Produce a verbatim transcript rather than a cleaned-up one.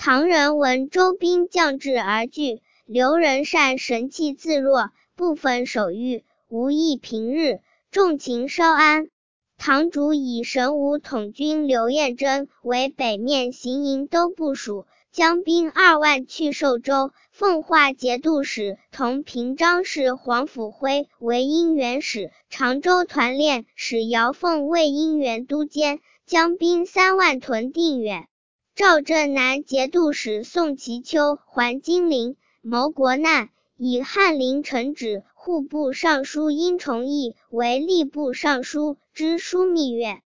唐人闻周兵将至而惧，刘仁善神气自若，部分守御，无益平日，众情稍安。唐主以神武统军刘彦珍为北面行营都部署，将兵二万去寿州，奉化节度使，同平章事黄甫辉为姻缘使，常州团练使姚凤为姻缘都监，将兵三万屯定远。赵镇南节度使宋其丘还金陵，谋国难，以翰林承旨户部尚书殷崇义为吏部尚书，知枢密院。